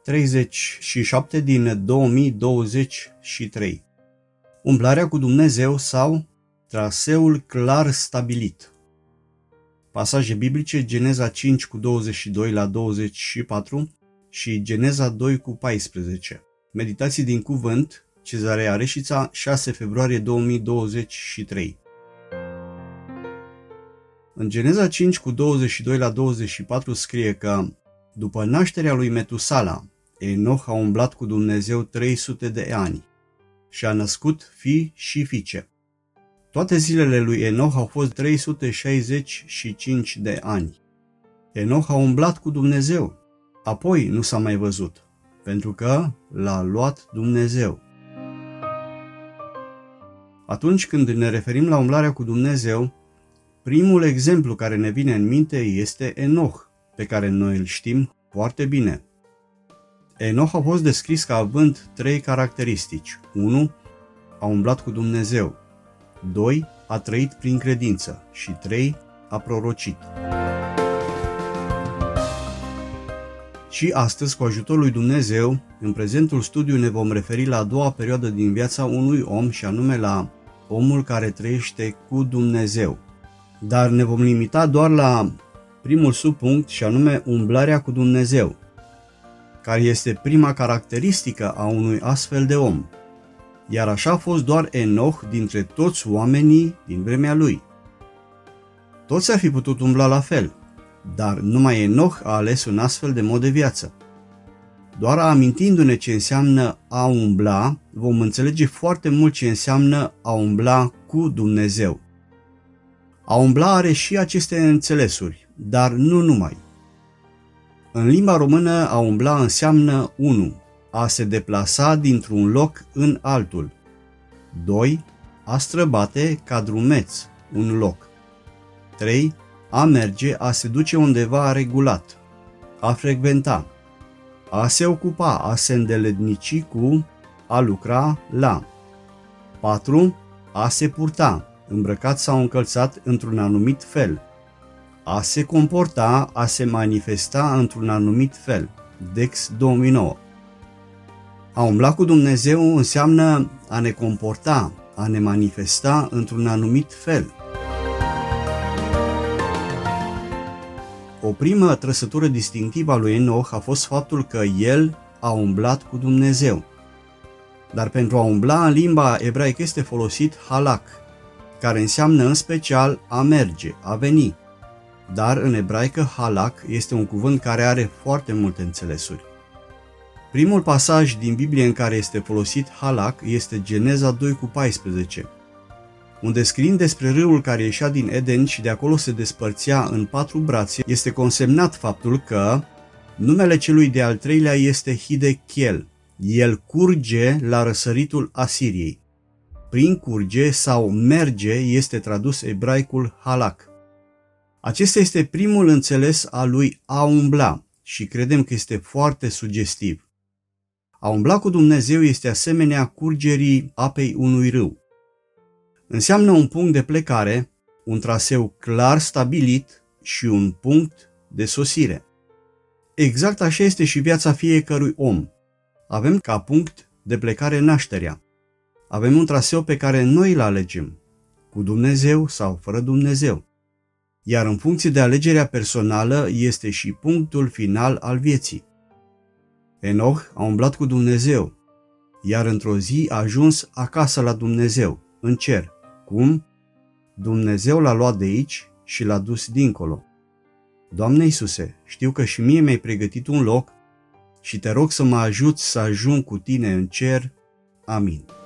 37 din 2023. Umblarea cu Dumnezeu sau traseul clar stabilit. Pasaje biblice: Geneza 5 cu 22 la 24 și Geneza 2 cu 14. Meditații din cuvânt, Cezarea Reșița, 6 februarie 2023. În Geneza 5 cu 22 la 24 scrie că după nașterea lui Metusala, Enoch a umblat cu Dumnezeu 300 de ani și a născut fii și fiice. Toate zilele lui Enoch au fost 365 de ani. Enoch a umblat cu Dumnezeu, apoi nu s-a mai văzut, pentru că l-a luat Dumnezeu. Atunci când ne referim la umblarea cu Dumnezeu, primul exemplu care ne vine în minte este Enoch, pe care noi îl știm foarte bine. Enoch a fost descris ca având 3 caracteristici. 1. A umblat cu Dumnezeu. 2. A trăit prin credință. Și 3. A prorocit. Și astăzi, cu ajutorul lui Dumnezeu, în prezentul studiu ne vom referi la a doua perioadă din viața unui om, și anume la omul care trăiește cu Dumnezeu. Dar ne vom limita doar la primul subpunct, și anume umblarea cu Dumnezeu, care este prima caracteristică a unui astfel de om. Iar așa a fost doar Enoch dintre toți oamenii din vremea lui. Toți ar fi putut umbla la fel, dar numai Enoch a ales un astfel de mod de viață. Doar amintindu-ne ce înseamnă a umbla, vom înțelege foarte mult ce înseamnă a umbla cu Dumnezeu. A umbla are și aceste înțelesuri, dar nu numai. În limba română, a umbla înseamnă 1. A se deplasa dintr-un loc în altul. 2. A străbate ca drumeț un loc. 3. A merge, a se duce undeva regulat. A frecventa. A se ocupa, a se îndeletnici cu, a lucra la. 4. A se purta, îmbrăcat sau încălțat într-un anumit fel. A se comporta, a se manifesta într-un anumit fel. Dex 2009. A umbla cu Dumnezeu înseamnă a ne comporta, a ne manifesta într-un anumit fel. O primă trăsătură distinctivă a lui Enoch a fost faptul că el a umblat cu Dumnezeu. Dar pentru a umbla, în limba ebraică este folosit halak, care înseamnă în special a merge, a veni. Dar în ebraică halak este un cuvânt care are foarte multe înțelesuri. Primul pasaj din Biblie în care este folosit halak este Geneza 2 cu 14, unde scriind despre râul care ieșea din Eden și de acolo se despărțea în 4 brațe, este consemnat faptul că numele celui de-al treilea este Hidechiel. El curge la răsăritul Asiriei. Prin curge sau merge este tradus ebraicul halak. Acesta este primul înțeles al lui a umbla și credem că este foarte sugestiv. A umbla cu Dumnezeu este asemenea curgerii apei unui râu. Înseamnă un punct de plecare, un traseu clar stabilit și un punct de sosire. Exact așa este și viața fiecărui om. Avem ca punct de plecare nașterea. Avem un traseu pe care noi îl alegem, cu Dumnezeu sau fără Dumnezeu. Iar în funcție de alegerea personală este și punctul final al vieții. Enoch a umblat cu Dumnezeu, iar într-o zi a ajuns acasă la Dumnezeu, în cer. Cum? Dumnezeu l-a luat de aici și l-a dus dincolo. Doamne Iisuse, știu că și mie mi-ai pregătit un loc și te rog să mă ajuți să ajung cu tine în cer. Amin.